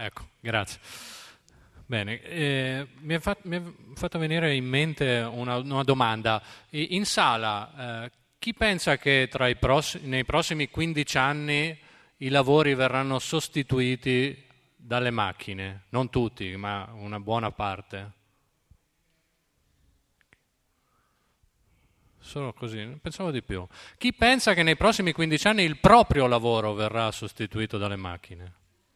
Ecco, grazie. Bene, mi è fatto venire in mente una domanda. In sala, chi pensa che nei prossimi 15 anni i lavori verranno sostituiti dalle macchine? Non tutti, ma una buona parte. Solo così, pensavo di più. Chi pensa che nei prossimi 15 anni il proprio lavoro verrà sostituito dalle macchine?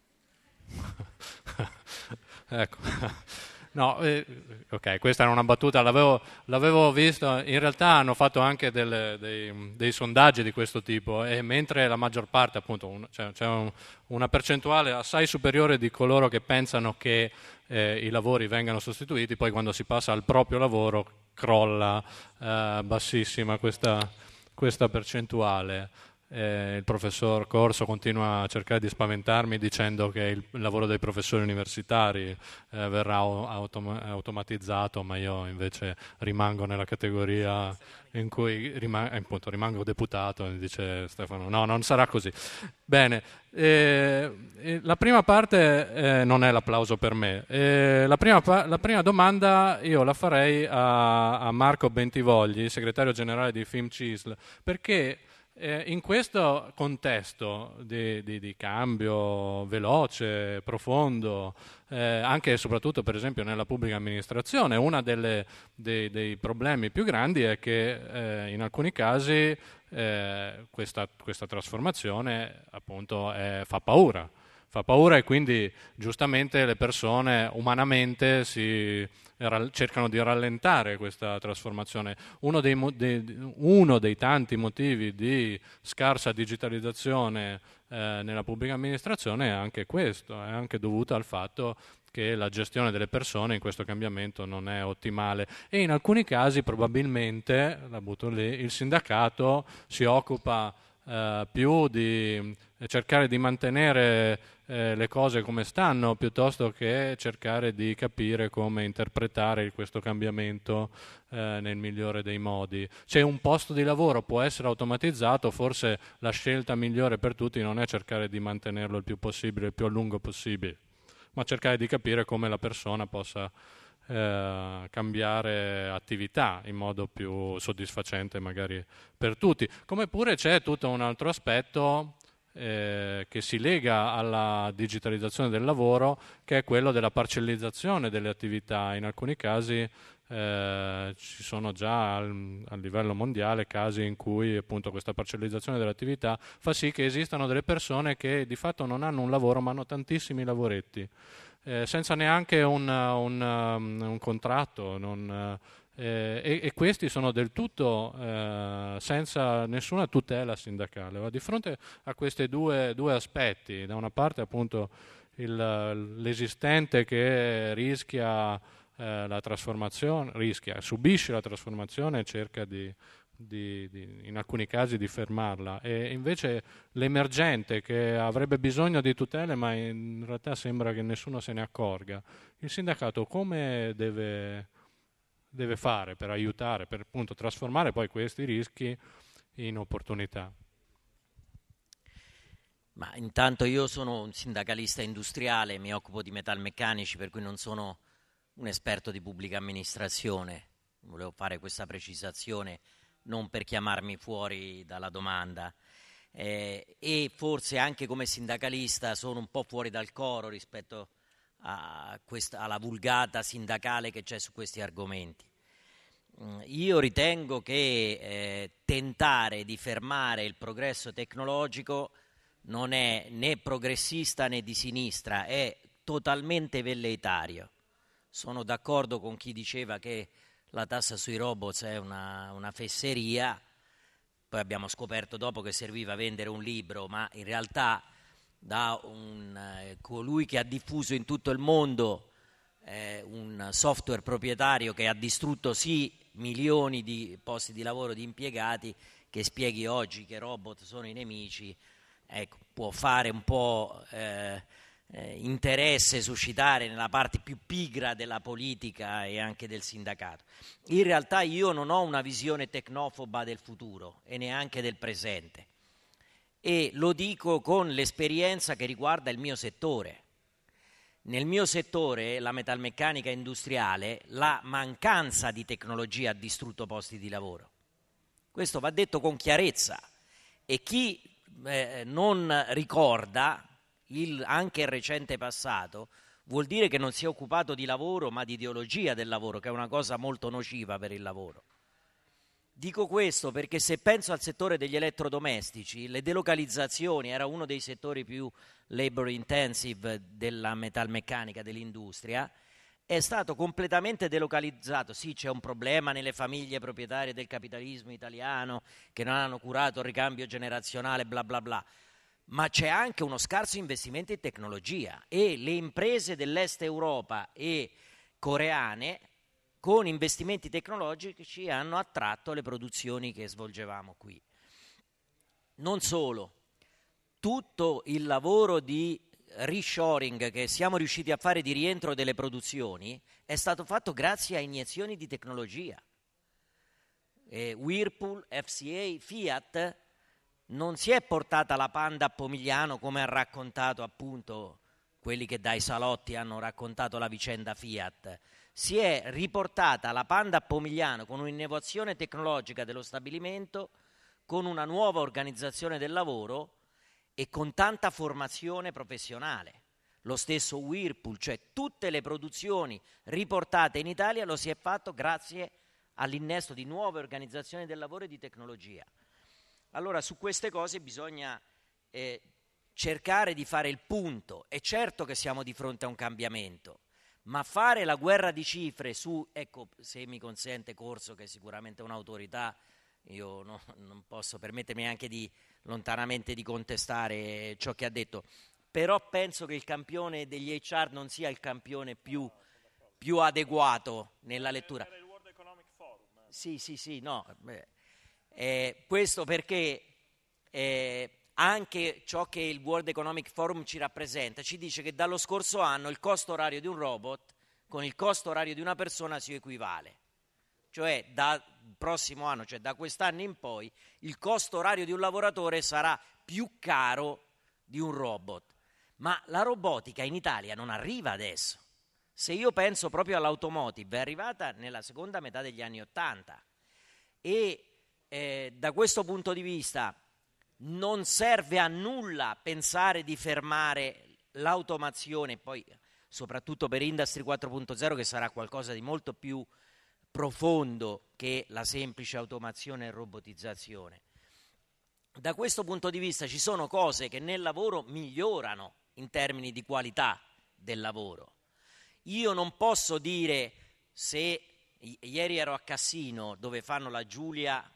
Ecco. No, ok, questa era una battuta, l'avevo visto, in realtà hanno fatto anche dei sondaggi di questo tipo e mentre la maggior parte, appunto, c'è una percentuale assai superiore di coloro che pensano che i lavori vengano sostituiti, poi quando si passa al proprio lavoro crolla bassissima questa percentuale. Il professor Corso continua a cercare di spaventarmi dicendo che il lavoro dei professori universitari verrà automatizzato, ma io invece rimango nella categoria in cui appunto, rimango deputato, e dice Stefano, no, non sarà così. Bene, la prima parte non è l'applauso per me. La prima domanda io la farei a Marco Bentivogli, segretario generale di FIMCISL, perché in questo contesto di cambio veloce, profondo, anche e soprattutto per esempio nella pubblica amministrazione, uno dei problemi più grandi è che in alcuni casi questa trasformazione appunto fa paura. Fa paura e quindi giustamente le persone umanamente cercano di rallentare questa trasformazione. Uno dei tanti motivi di scarsa digitalizzazione nella pubblica amministrazione è anche questo, è anche dovuto al fatto che la gestione delle persone in questo cambiamento non è ottimale e in alcuni casi probabilmente, la butto lì, il sindacato si occupa più di cercare di mantenere le cose come stanno piuttosto che cercare di capire come interpretare questo cambiamento nel migliore dei modi. Se un posto di lavoro può essere automatizzato, forse la scelta migliore per tutti non è cercare di mantenerlo il più possibile, il più a lungo possibile, ma cercare di capire come la persona possa cambiare attività in modo più soddisfacente magari per tutti. Come pure c'è tutto un altro aspetto che si lega alla digitalizzazione del lavoro, che è quello della parcellizzazione delle attività. In alcuni casi ci sono già a livello mondiale casi in cui appunto questa parcellizzazione delle attività fa sì che esistano delle persone che di fatto non hanno un lavoro ma hanno tantissimi lavoretti. Senza neanche un contratto, e questi sono del tutto senza nessuna tutela sindacale. Ma di fronte a questi due aspetti, da una parte appunto l'esistente che rischia la trasformazione, subisce la trasformazione e cerca in alcuni casi di fermarla, e invece l'emergente che avrebbe bisogno di tutele ma in realtà sembra che nessuno se ne accorga. Il sindacato come deve fare per aiutare, per appunto trasformare poi questi rischi in opportunità? Ma intanto io sono un sindacalista industriale, mi occupo di metalmeccanici, per cui non sono un esperto di pubblica amministrazione. Volevo fare questa precisazione non per chiamarmi fuori dalla domanda. E forse anche come sindacalista sono un po' fuori dal coro rispetto alla vulgata sindacale che c'è su questi argomenti. Io ritengo che tentare di fermare il progresso tecnologico non è né progressista né di sinistra, è totalmente velleitario. Sono d'accordo con chi diceva che la tassa sui robots è una fesseria, poi abbiamo scoperto dopo che serviva vendere un libro, ma in realtà da colui che ha diffuso in tutto il mondo un software proprietario che ha distrutto sì milioni di posti di lavoro di impiegati, che spieghi oggi che i robot sono i nemici, ecco, può fare un po' interesse, suscitare nella parte più pigra della politica e anche del sindacato. In realtà io non ho una visione tecnofoba del futuro e neanche del presente, e lo dico con l'esperienza che riguarda il mio settore. Nel mio settore, la metalmeccanica industriale, la mancanza di tecnologia ha distrutto posti di lavoro. Questo va detto con chiarezza, e chi non ricorda anche il recente passato vuol dire che non si è occupato di lavoro, ma di ideologia del lavoro, che è una cosa molto nociva per il lavoro. Dico questo perché se penso al settore degli elettrodomestici, le delocalizzazioni era uno dei settori più labor intensive della metalmeccanica, dell'industria, è stato completamente delocalizzato. Sì, c'è un problema nelle famiglie proprietarie del capitalismo italiano che non hanno curato il ricambio generazionale, bla bla bla, ma c'è anche uno scarso investimento in tecnologia, e le imprese dell'est Europa e coreane con investimenti tecnologici hanno attratto le produzioni che svolgevamo qui. Non solo, tutto il lavoro di reshoring che siamo riusciti a fare, di rientro delle produzioni, è stato fatto grazie a iniezioni di tecnologia. Whirlpool, FCA, Fiat non si è portata la Panda a Pomigliano come ha raccontato appunto quelli che dai salotti hanno raccontato la vicenda Fiat. Si è riportata la Panda a Pomigliano con un'innovazione tecnologica dello stabilimento, con una nuova organizzazione del lavoro e con tanta formazione professionale. Lo stesso Whirlpool, cioè tutte le produzioni riportate in Italia, lo si è fatto grazie all'innesto di nuove organizzazioni del lavoro e di tecnologia. Allora su queste cose bisogna cercare di fare il punto. È certo che siamo di fronte a un cambiamento, ma fare la guerra di cifre su, ecco, se mi consente Corso, che è sicuramente un'autorità, io non posso permettermi anche lontanamente di contestare ciò che ha detto, però penso che il campione degli HR non sia il campione più adeguato nella lettura. Era il World Economic Forum. Sì, no. Questo perché anche ciò che il World Economic Forum ci rappresenta ci dice che dallo scorso anno il costo orario di un robot con il costo orario di una persona si equivale, cioè dal prossimo anno, cioè da quest'anno in poi, il costo orario di un lavoratore sarà più caro di un robot. Ma la robotica in Italia non arriva adesso. Se io penso proprio all'automotive, è arrivata nella seconda metà degli anni '80 e da questo punto di vista non serve a nulla pensare di fermare l'automazione, poi soprattutto per Industry 4.0, che sarà qualcosa di molto più profondo che la semplice automazione e robotizzazione. Da questo punto di vista ci sono cose che nel lavoro migliorano in termini di qualità del lavoro. Io non posso dire, se ieri ero a Cassino dove fanno la Giulia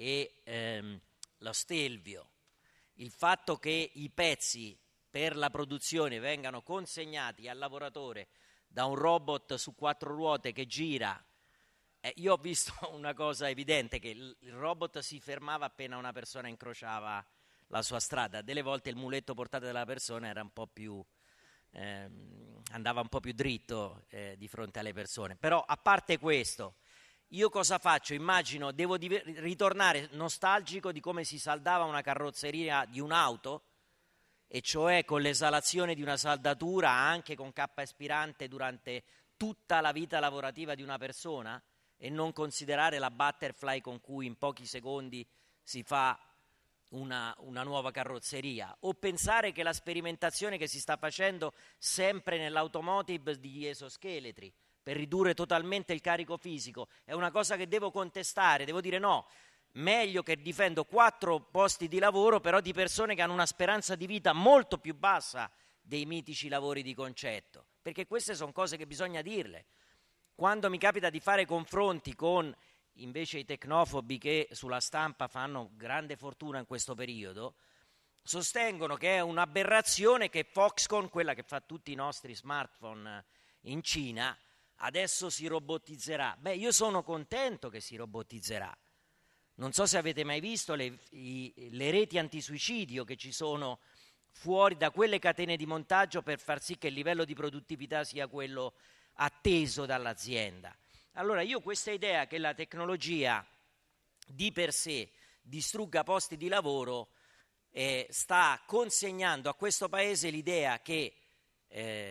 e lo Stelvio, il fatto che i pezzi per la produzione vengano consegnati al lavoratore da un robot su 4 ruote che gira. Io ho visto una cosa evidente, che il robot si fermava appena una persona incrociava la sua strada. Delle volte il muletto portato dalla persona era un po' più andava un po' più dritto di fronte alle persone. Però a parte questo, io cosa faccio? Immagino, devo ritornare nostalgico di come si saldava una carrozzeria di un'auto, e cioè con l'esalazione di una saldatura anche con cappa espirante durante tutta la vita lavorativa di una persona, e non considerare la butterfly con cui in pochi secondi si fa una nuova carrozzeria, o pensare che la sperimentazione che si sta facendo sempre nell'automotive di esoscheletri per ridurre totalmente il carico fisico è una cosa che devo contestare. Devo dire no, meglio che difendo 4 posti di lavoro però di persone che hanno una speranza di vita molto più bassa dei mitici lavori di concetto, perché queste sono cose che bisogna dirle. Quando mi capita di fare confronti con invece i tecnofobi, che sulla stampa fanno grande fortuna in questo periodo, sostengono che è un'aberrazione che Foxconn, quella che fa tutti i nostri smartphone in Cina, adesso si robotizzerà. Beh, io sono contento che si robotizzerà. Non so se avete mai visto le reti antisuicidio che ci sono fuori da quelle catene di montaggio per far sì che il livello di produttività sia quello atteso dall'azienda. Allora io questa idea che la tecnologia di per sé distrugga posti di lavoro sta consegnando a questo paese l'idea che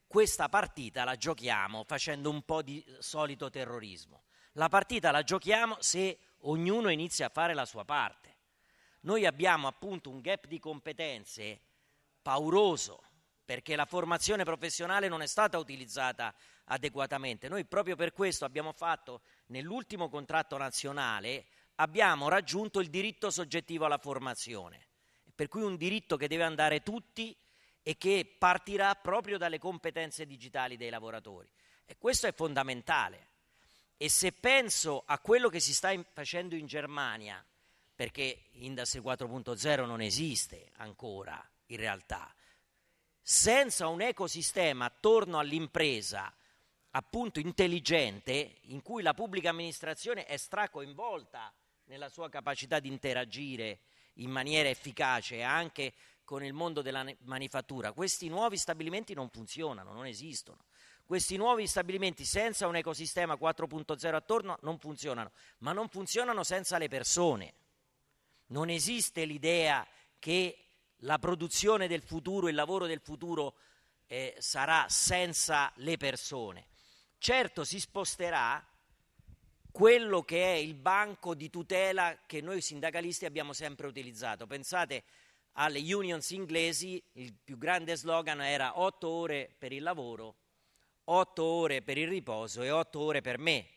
questa partita la giochiamo facendo un po' di solito terrorismo. La partita la giochiamo se ognuno inizia a fare la sua parte. Noi abbiamo appunto un gap di competenze pauroso, perché la formazione professionale non è stata utilizzata adeguatamente. Noi proprio per questo abbiamo fatto, nell'ultimo contratto nazionale, abbiamo raggiunto il diritto soggettivo alla formazione, per cui un diritto che deve andare tutti e che partirà proprio dalle competenze digitali dei lavoratori. E questo è fondamentale. E se penso a quello che si sta facendo in Germania, perché Industry 4.0 non esiste ancora in realtà, senza un ecosistema attorno all'impresa appunto intelligente, in cui la pubblica amministrazione è stracoinvolta nella sua capacità di interagire in maniera efficace anche con il mondo della manifattura, questi nuovi stabilimenti non funzionano, non esistono. Questi nuovi stabilimenti senza un ecosistema 4.0 attorno non funzionano, ma non funzionano senza le persone. Non esiste l'idea che la produzione del futuro, il lavoro del futuro sarà senza le persone. Certo si sposterà quello che è il banco di tutela che noi sindacalisti abbiamo sempre utilizzato. Pensate alle unions inglesi, il più grande slogan era 8 ore per il lavoro, 8 ore per il riposo e 8 ore per me.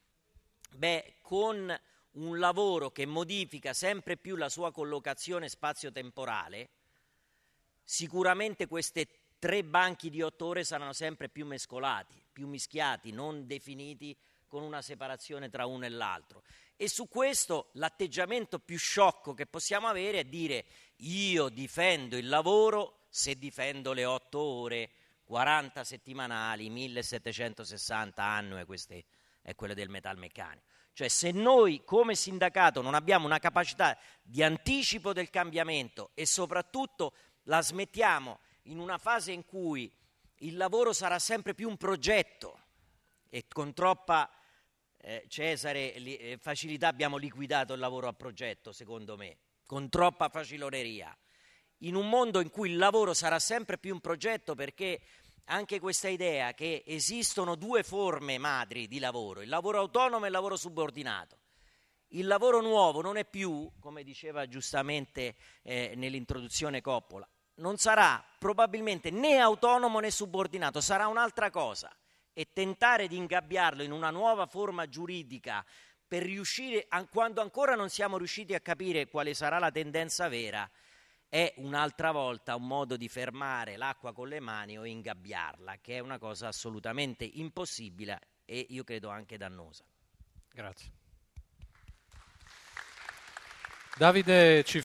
Con un lavoro che modifica sempre più la sua collocazione spazio-temporale, sicuramente queste 3 banchi di 8 ore saranno sempre più mescolati, più mischiati, non definiti con una separazione tra uno e l'altro. E su questo l'atteggiamento più sciocco che possiamo avere è dire: io difendo il lavoro se difendo le 8 ore, 40 settimanali, 1760 annue, queste è quelle del metalmeccanico. Cioè, se noi come sindacato non abbiamo una capacità di anticipo del cambiamento e soprattutto la smettiamo in una fase in cui il lavoro sarà sempre più un progetto e con troppa facilità abbiamo liquidato il lavoro a progetto, secondo me, con troppa faciloneria, in un mondo in cui il lavoro sarà sempre più un progetto, perché anche questa idea che esistono 2 forme madri di lavoro, il lavoro autonomo e il lavoro subordinato. Il lavoro nuovo non è più, come diceva giustamente nell'introduzione Coppola, non sarà probabilmente né autonomo né subordinato, sarà un'altra cosa, e tentare di ingabbiarlo in una nuova forma giuridica per riuscire, quando ancora non siamo riusciti a capire quale sarà la tendenza vera, è un'altra volta un modo di fermare l'acqua con le mani o ingabbiarla, che è una cosa assolutamente impossibile e io credo anche dannosa. Grazie. Davide ci